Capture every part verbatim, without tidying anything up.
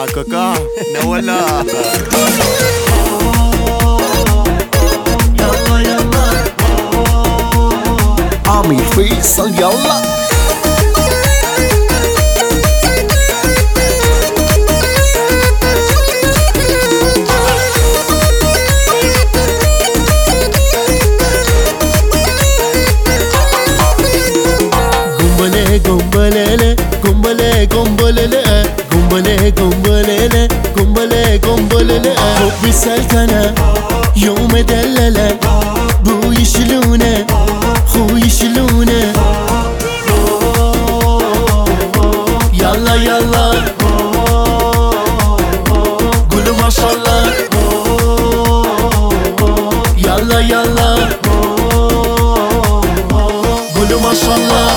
كاكا نولا يلا يلا عمي فيصل يلا قنبلة قنبلة قنبلة قنبلة قنبلة قنبلة قنبلة حبي سلطنة يوم دللة بو يشلونه خو يشلونه يلا يلا قولوا ما شاء الله يلا يلا قولوا ما شاء الله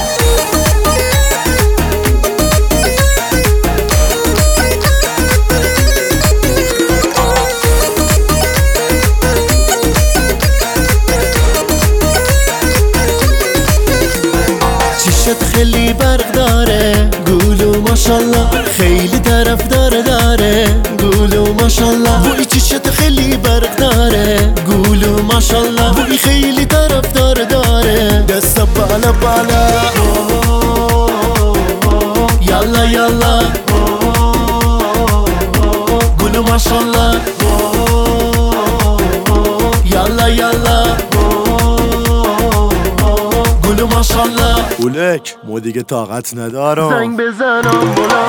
تخلي برق داره قولوا ما شاء الله خیلی طرفدار داره قولوا ما شاء الله بوی چشه تخلي برق داره قولوا ما شاء الله بوی خیلی طرفدار داره دست بالا بالا يلا يلا قولوا ما شاء الله يلا يلا قولوا ما شاء الله اولک ما دیگه طاقت ندارم زنگ بزنم بلا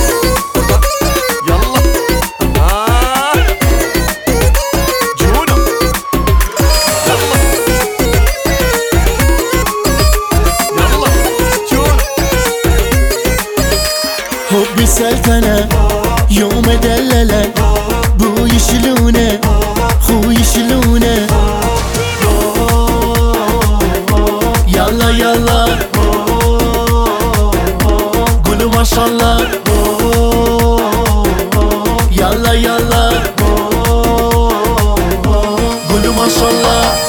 يلا آه. جونا يلا يلا جونا حبي سلطنة يوم دللة بو يشلونه خو يشلونه يلا يلا قولوا ما شاء الله يلا يلا قولوا ما شاء الله